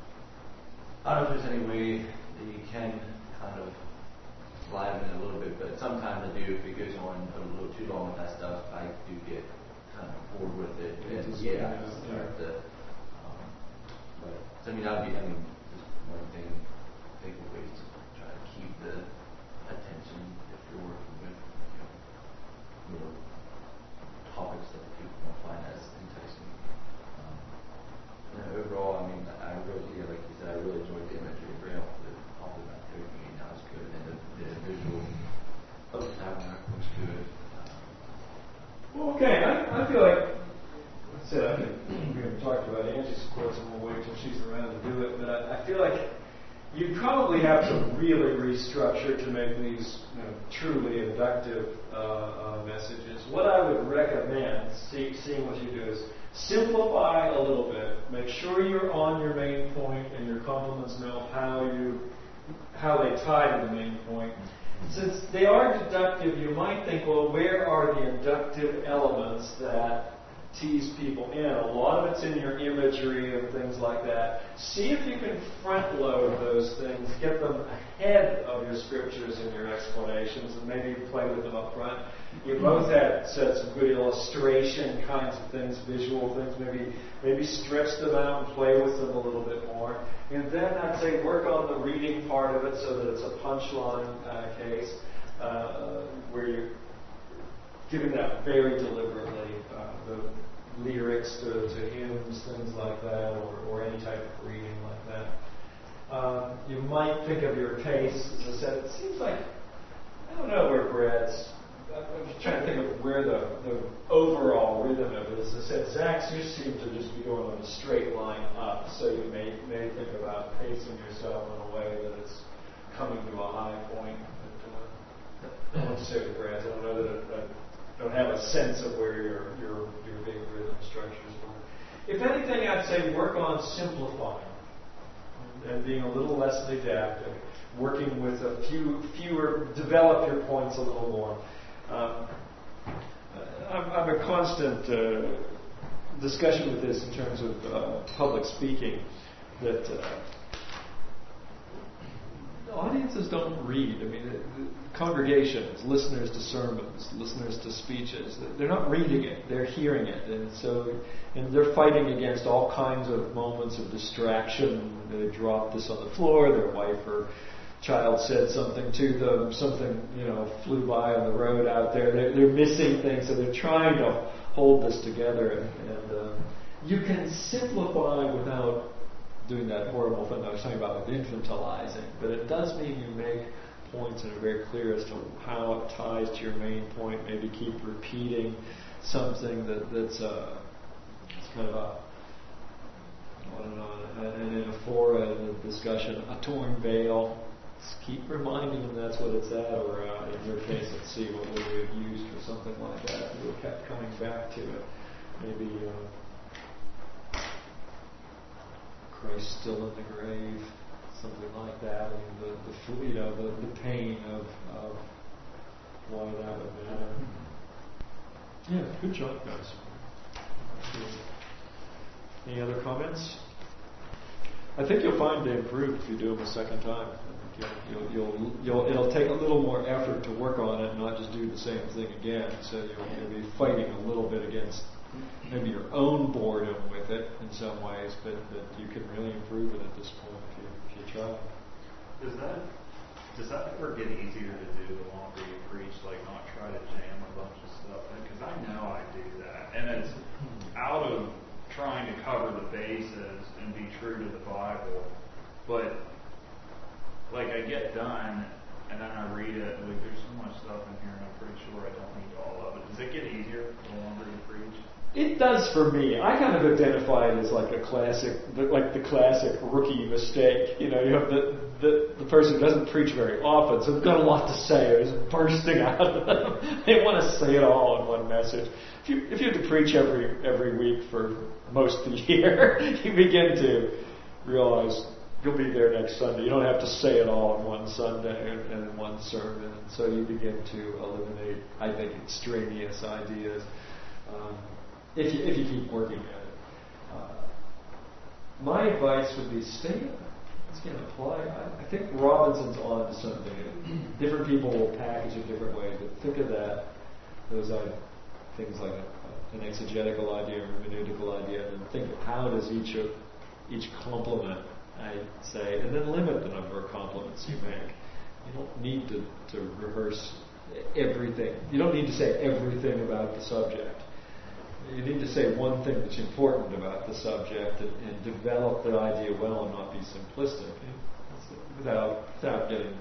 I don't know if there's any way that you can kind of liven it a little bit, but sometimes I do. If it goes on a little too long with that stuff, I do get kind of bored with it. And yeah, I start to. Um, but so, I mean, I'd be. I mean, just one thing. Take away to try to keep the attention if you're working with you know, little topics that people don't find as enticing. Um, and overall, I mean, I really, yeah, like you said, I really enjoyed the imagery right off the off the bat. Everything now is good, and the, the visual of the tabernacle was good. Um, Well, okay. I, I feel like, like I said, I think we haven't talked about Angie's quotes, and we'll wait till she's around to do it. But I, I feel like you probably have to really restructure to make these you know, truly inductive uh, uh, messages. What I would recommend, see, seeing what you do, is simplify a little bit. Make sure you're on your main point, and your complements know how you how they tie to the main point. Since they are deductive, you might think, well, where are the inductive elements that tease people in? A lot of it's in your imagery and things like that. See if you can front load those things, get them ahead of your scriptures and your explanations, and maybe play with them up front. You both had said some good illustration kinds of things, visual things. Maybe maybe stretch them out and play with them a little bit more. And then I'd say work on the reading part of it so that it's a punchline uh, case uh, where you're giving that very deliberately. Uh, the lyrics to, to hymns, things like that, or, or any type of reading like that. Um, you might think of your pace. As I said, it seems like, I don't know where Brad's, I'm just trying to think of where the, the overall rhythm of it is. As I said, Zach's, you seem to just be going on a straight line up, so you may, may think about pacing yourself in a way that it's coming to a high point. But, uh, I don't want to say with Brad's, I don't know that it, I don't have a sense of where your, your, your big rhythm structures were. If anything, I'd say work on simplifying and being a little less didactic, working with a few fewer, develop your points a little more. Um, I'm, I'm a constant uh, discussion with this in terms of uh, public speaking, that uh, audiences don't read. I mean, the congregations, listeners to sermons, listeners to speeches, they're not reading it, they're hearing it. And so, and they're fighting against all kinds of moments of distraction. They dropped this on the floor, their wife or child said something to them, something, you know, flew by on the road out there. They're, they're missing things, so they're trying to hold this together. And, and uh, you can simplify without doing that horrible thing I was talking about with infantilizing, but it does mean you make points and are very clear as to how it ties to your main point. Maybe keep repeating something that, that's uh, it's kind of a, I don't know, an anaphora in the discussion, a torn veil. Just keep reminding them that's what it's at, or uh, in your case, let's see what would we have used for something like that. We kept coming back to it. Maybe. Uh, Christ still in the grave, something like that. I mean, the, the fl- you know, the, the pain of, of why that would matter. Yeah, good job, guys. Any other comments? I think you'll find they improve if you do them a second time. I think you'll, you'll, you'll, you'll, it'll take a little more effort to work on it and not just do the same thing again. So you'll, you'll be fighting a little bit against maybe your own boredom with it in some ways, but, but you can really improve it at this point if you, if you try. Does that does that ever get easier to do the longer you preach? Like not try to jam a bunch of stuff in? Because I know I do that, and it's out of trying to cover the bases and be true to the Bible, but like I get done and then I read it and like there's so much stuff in here and I'm pretty sure I don't need all of it. Does it get easier the longer you preach? It does for me. I kind of identify it as like a classic, like the classic rookie mistake. You know, you have the, the, the person who doesn't preach very often, so they've got a lot to say. It's bursting out of them. They want to say it all in one message. If you, if you have to preach every every week for most of the year, you begin to realize you'll be there next Sunday. You don't have to say it all in one Sunday and, and in one sermon. And so you begin to eliminate, I think, extraneous ideas. Um, If you, if you keep working at it. Uh, my advice would be stay in it. It's going to apply. I, I think Robinson's on to something. Different people will package it different ways, but think of that, those uh, things like a, an exegetical idea or a hermeneutical idea, and think of how does each of, each complement, I say, and then limit the number of compliments you make. You don't need to, to rehearse everything. You don't need to say everything about the subject. You need to say one thing that's important about the subject and, and develop the idea well and not be simplistic without without getting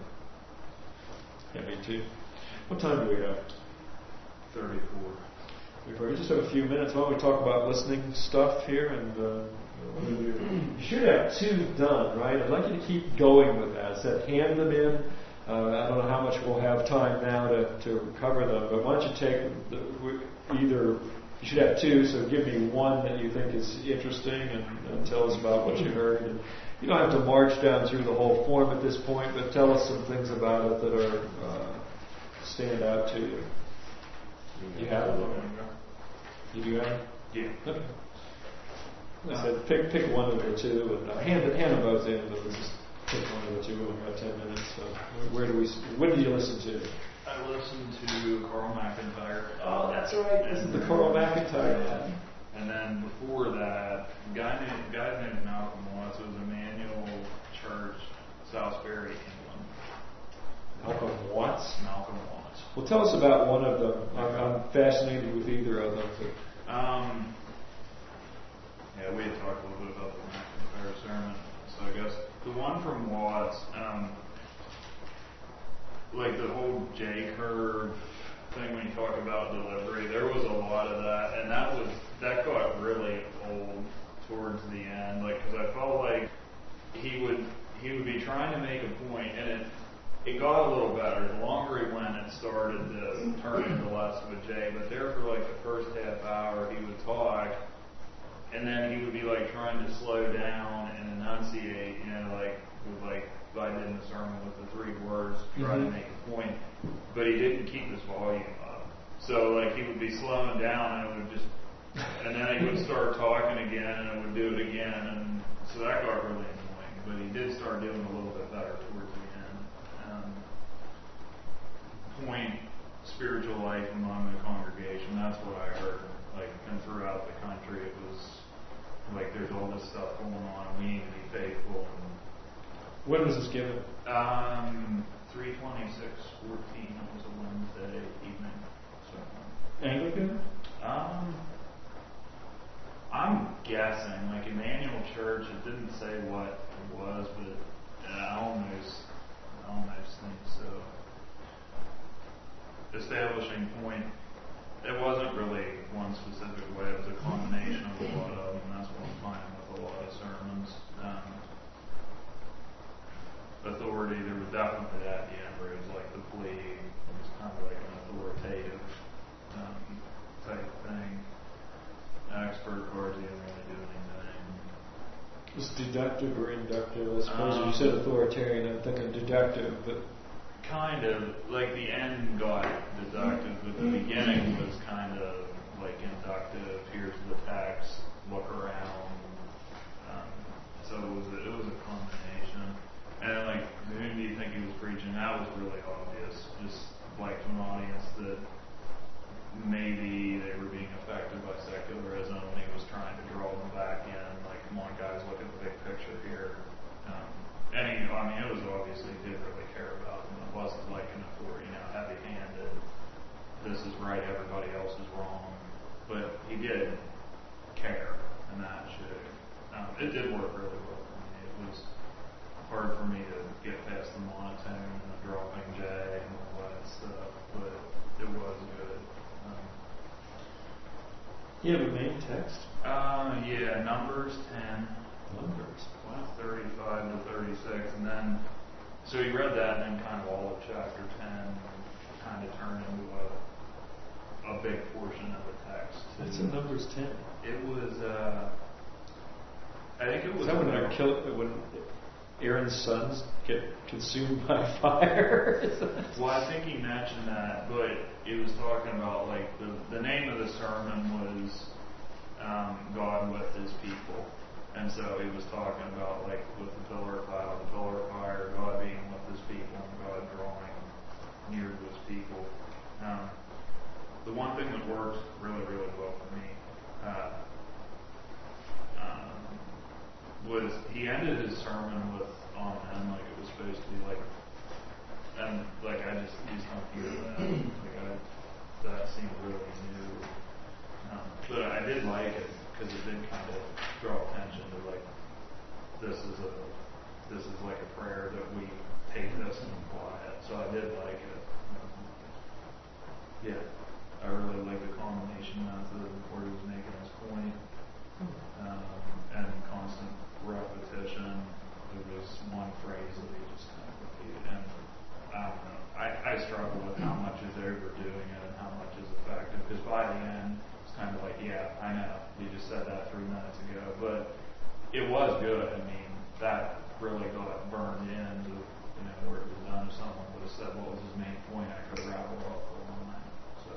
heavy too. What time do we have? thirty-four. We just have a few minutes. Why don't we talk about listening stuff here? And uh, you should have two done, right? I'd like you to keep going with that. I said hand them in. Uh, I don't know how much we'll have time now to, to cover them, but why don't you take the, either. You should have two, so give me one that you think is interesting and, and tell us about what you heard. And you don't have to march down through the whole form at this point, but tell us some things about it that are uh, stand out to you. You have it? You do have it? Yeah. Okay. I said pick pick one of the two and uh, hand hand them both in, but we'll just pick one of the two. We've got ten minutes. So where do we? When do you listen to? I listened to Carl McIntyre. Oh, that's right. This is the Carl McIntyre one. And then before that, a guy named guy named Malcolm Watts. It was Emmanuel Church, Salisbury, England. Malcolm Watts. Malcolm Watts. Well, tell us about one of them. I'm, I'm fascinated with either of them. But. Um. Yeah, we had talked a little bit about the McIntyre sermon. So I guess the one from Watts. Um, Like the whole J curve thing when you talk about delivery, there was a lot of that, and that was that got really old towards the end. Like, because I felt like he would he would be trying to make a point, and it it got a little better. The longer he went, it started to turn into less of a J. But there for like the first half hour, he would talk, and then he would be like trying to slow down and enunciate, you know, like with like. I did in the sermon with the three words, try mm-hmm. to make a point, but he didn't keep his volume up. So like he would be slowing down, and it would just, and then he would start talking again, and it would do it again, and so that got really annoying. But he did start doing a little bit better towards the end. Um, point spiritual life among the congregation. That's what I heard. Like, and throughout the country, it was like there's all this stuff going on. We need to be faithful. And, when was this given? Um, three twenty-six fourteen. It was a Wednesday evening. So, Anglican? Um, I'm guessing, like Emmanuel Church, it didn't say what it was, but I almost, I almost think so. Establishing point, it wasn't really one specific way, it was a combination of a lot of them, and that's what I'm finding with a lot of sermons. Um, authority, there was definitely that at the end where it was like the plea, it was kind of like an authoritative um, type thing. An expert cards didn't really do anything. It's deductive or inductive? I suppose Um, you said authoritarian, I'm thinking deductive, but kind of, like the end got deductive, but the beginning was kind of like inductive. Here's the text, look around. Um, so it was a, it was a combination. And like, to whom do you think he was preaching? That was really obvious. Just like to an audience that maybe they were being affected by secularism, and he was trying to draw them back in. Like, come on, guys, look at the big picture here. Um, and he, I mean, it was obviously he did really care about them. It wasn't like an authority, you know, heavy-handed. This is right, everybody else is wrong. But he did care, and that should. Um, it did work really well for me. It was hard for me to get past the monotone and the dropping J and all that stuff, but it was good. Um, you have a main text? uh, yeah, Numbers ten. Numbers. Wow. thirty-five to thirty-six, and then, so he read that, and then kind of all of chapter ten kind of turned into a, a big portion of the text. It's in Numbers ten. It was, uh, I think it was. Is that when they're kill, when Aaron's sons get consumed by fire? Well, I think he mentioned that, but it was talking about, like, the, the name of the sermon was um, God with his people. And so he was talking about, like, with the pillar of cloud, the pillar of fire, God being with his people, and God drawing near to his people. Um, the one thing that worked really, really well for me uh, um, was he ended his sermon with Amen, like it was supposed to be, like, and like I just, you just don't hear that. Like I, that seemed really new. Um, but I did like it because it did kind of draw attention to, like, this is a this is like a prayer that we take this and apply it. So I did like it. Um, yeah, I really like the combination method where he was making his point um, and constant repetition. There was one phrase that he just kind of repeated, and I don't know. I, I struggle with how much is overdoing it and how much is effective. Because by the end, it's kind of like, yeah, I know, you just said that three minutes ago, but it was good. I mean, that really got burned into, you know, where it was done. If someone would have said what was his main point, I could have rattled off for a long time. So.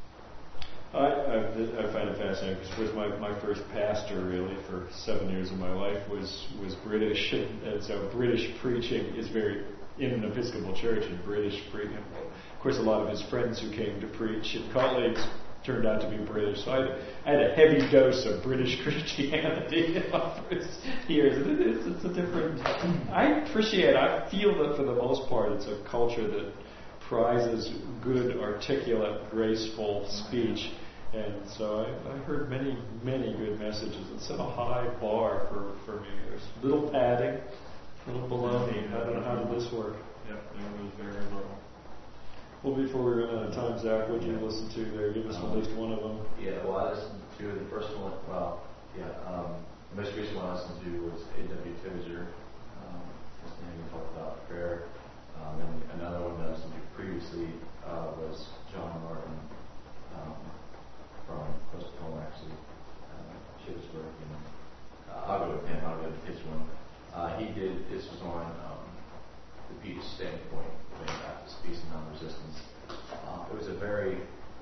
I, I, I find it fascinating because my, my first pastor really for seven years of my life was, was British, and, and so British preaching is very, in an Episcopal church, and British preaching. Of course, a lot of his friends who came to preach and colleagues turned out to be British, so I had, I had a heavy dose of British Christianity in my first years. And it is, it's a different, I appreciate, I feel that for the most part it's a culture that prizes good, articulate, graceful speech. And so I, I heard many, many good messages. It set a high bar for, for me. There's little padding, little baloney. I don't know how did this work. Yep, there was very little. Well, before we run out of time, Zach, what did you listen to there? Give us um, at least one of them. Yeah, well, I listened to the first one. Well, yeah, um, the most recent one I listened to was A W Tozer. Um, listening to him talk about prayer. Um, and another one that I listened to previously uh, was John Martin. Um, from Postpone, actually, uh, Shippensburg, and uh, I'll go with him, I'll go with his one. Uh, he did, this was on um, the Peter's standpoint, when Baptist peace and non-resistance. Uh, it was a very,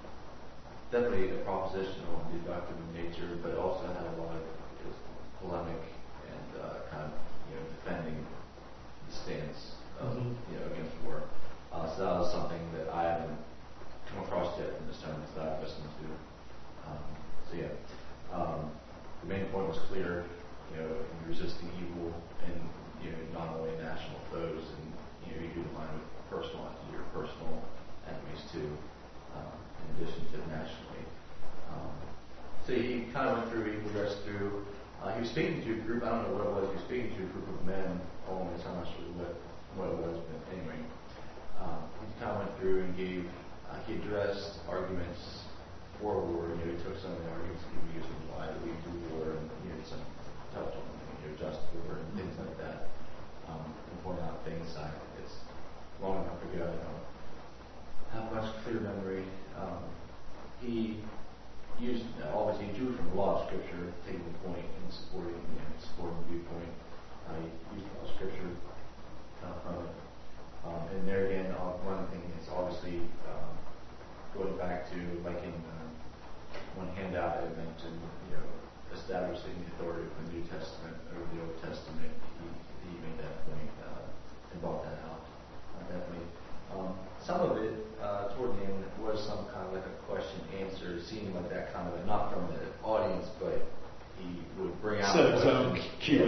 definitely a propositional and deductive in nature, but it also had a lot of polemic and uh, kind of, you know, defending the stance of, mm-hmm. you know, against war. Uh, so that was something that I haven't come across yet in the sermons that I've listened to. Um, so yeah, um, the main point was clear, you know, in resisting evil and, you know, not only national foes, and, you know, you do the line with personal, your personal enemies too, um, in addition to nationally. Um, so he kind of went through, he progressed through, uh, he was speaking to a group, I don't know what it was, he was speaking to a group of men, only I'm not sure what, what it was, but anyway, um, he kind of went through and gave, uh, he addressed arguments for war. You know, he took some of the arguments that people use in why we do war, and, you know, some touch on, you know, just war and things like that, um, and point out things. I, it's long enough ago, I don't have much clear memory. Um, he used, obviously, he drew from a lot of scripture, taking the point and supporting, you know, supporting the viewpoint.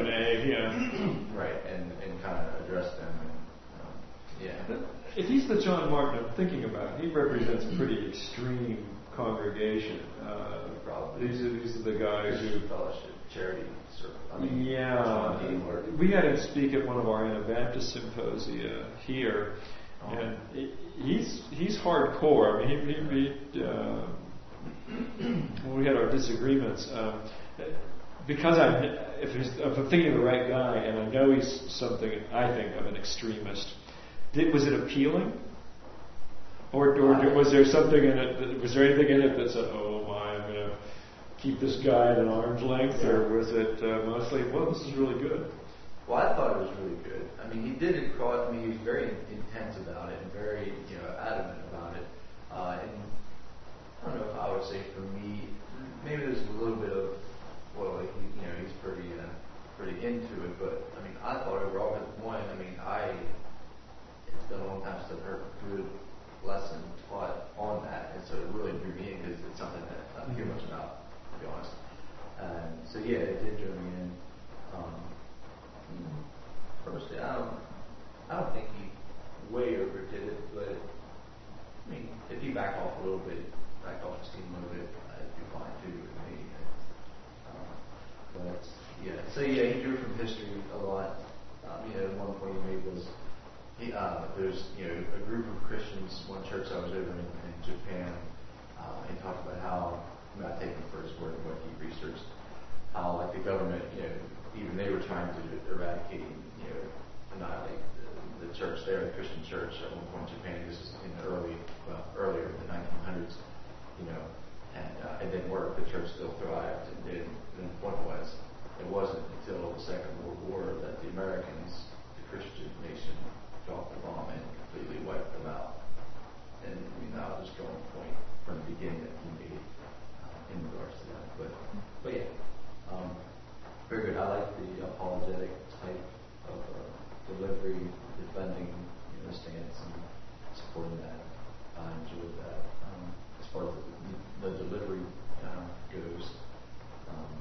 A, yeah. Right, and, and kind of address them. And, um, yeah. If he's the John Martin I'm thinking about, he represents a pretty extreme congregation. Uh, Probably. These are, these are the guys who... Fellowship, charity, sort of. I mean, yeah. We had him speak at one of our Anabaptist symposia here, oh. and he, he's he's hardcore. I mean, he, he, he uh, when we had our disagreements, um, because I'm if, he's, if I'm thinking of the right guy, and I know he's something I think of an extremist. Did, was it appealing, or, or was there something in it? That, was there anything in it that said, "Oh my, I'm going to keep this guy at an arm's length," or was it uh, mostly, "Well, this is really good"? Well, I thought it was really good. I mean, he did it across. I mean, he was very intense about it and very, you know, adamant about it. Uh, and I don't know if I would say for me, maybe there's a little bit of, well, like he, you know, he's pretty, uh, pretty into it. But I mean, I thought overall, but one, I mean, I. It's been a long time since I've heard a good lesson taught on that, and so it really drew me in because it's something that I don't hear much about, to be honest. And so yeah, it did draw me in. Um, personally, I don't, I don't think he way overdid it, but I mean, if he backed off a little bit, backed off the steam a little bit, I'd be fine too with me. Um, but yeah, so yeah, he drew from history a lot. Um, you know, one point he made was. He, uh, there's you know a group of Christians, one church I was over in, in Japan, uh, and talked about how, I'm not taking the first word of what he researched, how like the government, you know, even they were trying to eradicate, you know, annihilate the, the church there, the Christian church at one point in Japan. This is in the early, well, earlier in the nineteen hundreds, you know, and uh, it didn't work. The church still thrived, and did. And the point was, it wasn't until the Second World War that the Americans, the Christian nation, dropped the bomb and completely wiped them out. And I mean, that was a strong point from the beginning that he made uh, in regards to that. But, but yeah, um, very good. I like the apologetic type of uh, delivery, defending you know, the stance and supporting that. I enjoyed that. Um, as far as the, the delivery uh, goes, um,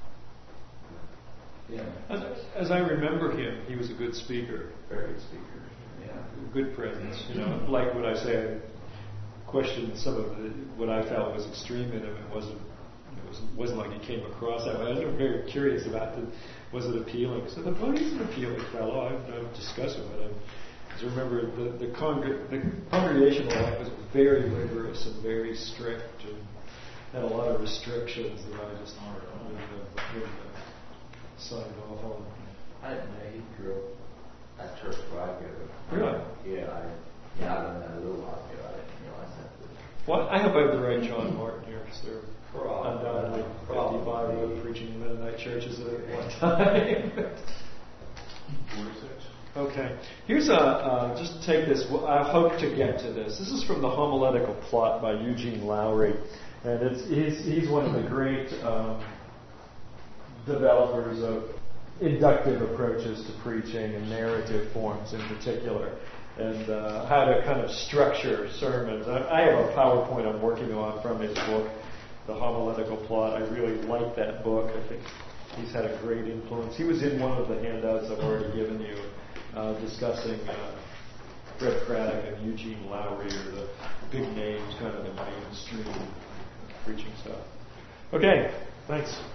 yeah. As, as I remember him, he was a good speaker. Very good speaker. Yeah. Good presence, you know. Like what I say, I questioned some of the, what I felt was extreme in him. It wasn't, it wasn't, wasn't like he came across that way. I was very curious about the, was it appealing? So the well, he's an appealing fellow. I've, I've discussed it with him. I remember the the, congr- the congregational life was very rigorous and very strict, and had a lot of restrictions that I just wouldn't have, wouldn't have signed off on. I didn't know he grew up at church where I go. Really? Yeah, I yeah, I learned that a little while ago. I didn't realize that. Well, I hope I have the right John Martin here, because there are undoubtedly fifty-five other preaching Mennonite churches at one time. forty-six. Okay. Here's a, uh, just take this, I hope to get to this. This is from the Homiletical Plot by Eugene Lowry. And it's, he's, he's one of the great um, developers of inductive approaches to preaching and narrative forms in particular, and uh, how to kind of structure sermons. I, I have a PowerPoint I'm working on from his book, The Homiletical Plot. I really like that book. I think he's had a great influence. He was in one of the handouts I've already given you, uh, discussing uh, Fred Craddock and Eugene Lowry, or the big names kind of in mainstream preaching stuff. Okay, thanks.